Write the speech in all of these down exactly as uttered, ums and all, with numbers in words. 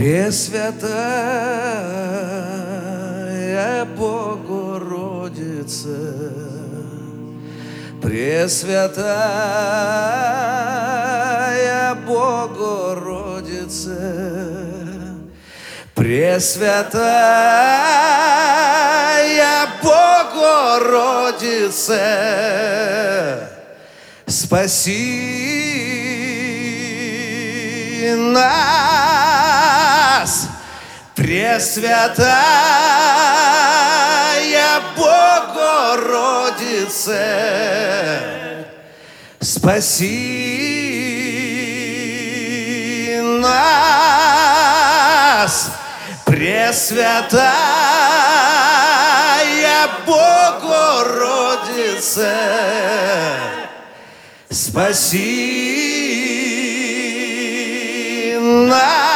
Пресвятая Богородица, Пресвятая Богородица, Пресвятая Богородица, спаси нас, Пресвятая Богородица, спаси нас, Пресвятая Богородица, спаси нас.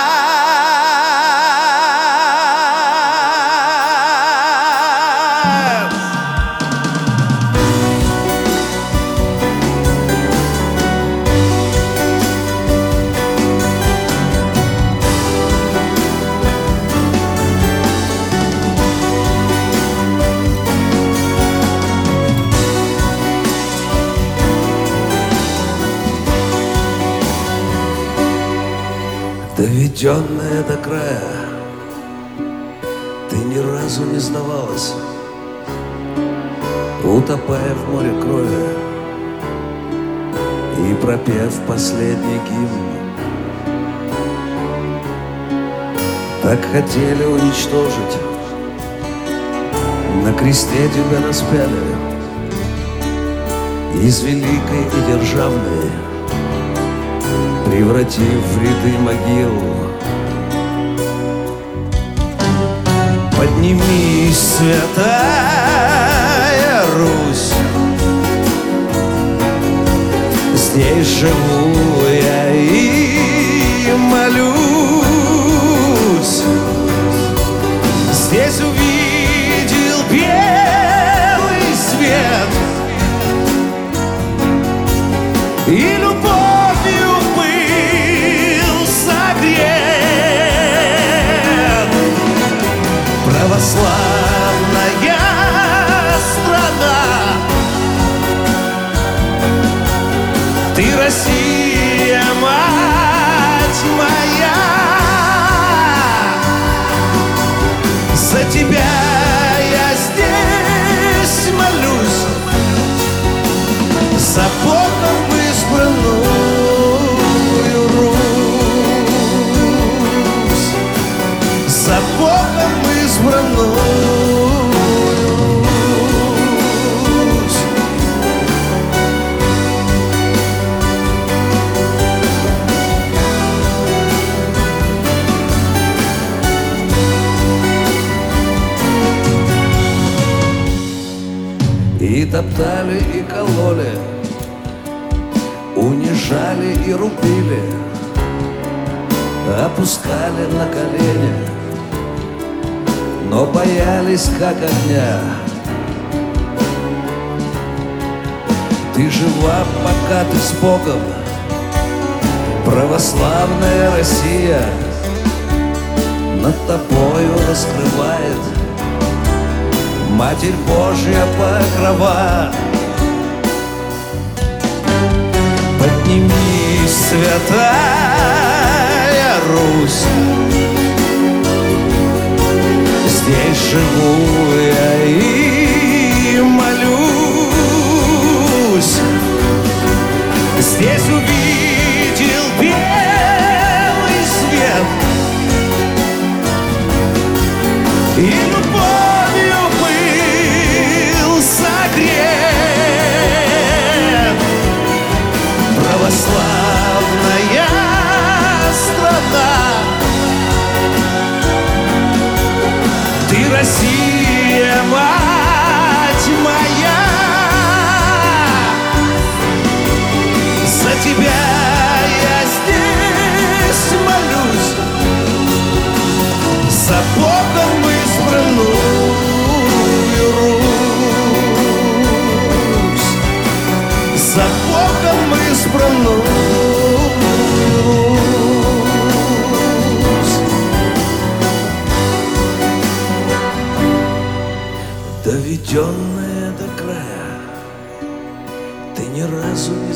Доведенная до края, ты ни разу не сдавалась, утопая в море крови и пропев последний гимн. Так хотели уничтожить, на кресте тебя распяли, из великой и державной превратив в ряды могил. Поднимись, святая Русь, здесь живу я и молюсь. Здесь увидел белый свет и любовью был согрет. Православная страна, ты, Россия, мать моя, за тебя я здесь молюсь, за Богом избранную Русь, за Богом избранную Русь. И топтали, и кололи, унижали и рубили, опускали на колени, но боялись как огня. Ты жива, пока ты с Богом, православная Россия над тобою раскрывает Матерь Божья покрова. Поднимись, святая Русь, здесь живу я и молюсь. Здесь увидел белый свет и любовью был согрет. Православная страна, ты, Россия, мать моя, за тебя я здесь молюсь, за Богом избранную Русь, за Богом избранную Русь.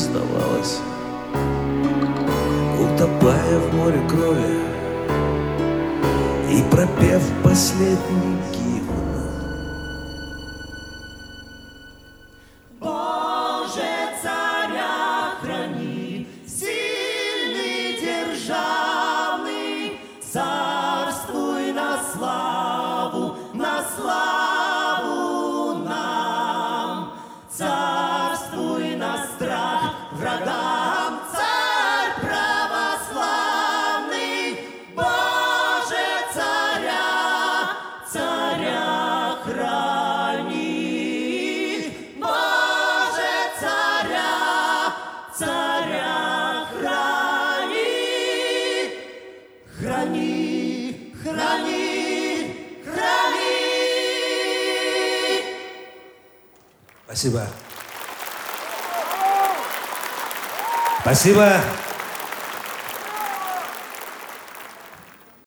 сдавалась, утопая в море крови и пропев последний гимн. Боже, царя храни, сильный, державный, царствуй на славу, на славу нам, царствуй на страх врагам, царь православный, Боже, царя, царя храни, Боже, царя, царя храни, храни, храни, храни. Спасибо. Спасибо.